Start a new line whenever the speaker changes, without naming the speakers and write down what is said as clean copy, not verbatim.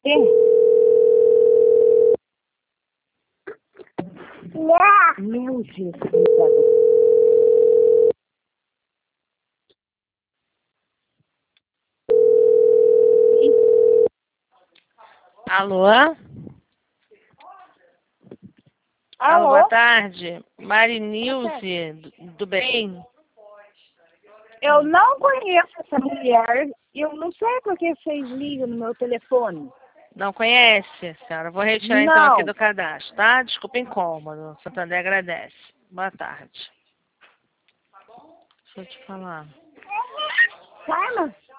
Sim. Meu Jesus.
Alô? Alô,
Alô?
boa tarde. Marinilze, do bem?
Eu não conheço essa mulher. Eu não sei por que vocês ligam no meu telefone.
Não conhece, senhora? Vou retirar então aqui
Não.
do cadastro, tá? Desculpa o incômodo. Santander agradece. Boa tarde. Deixa eu te falar.
Carla?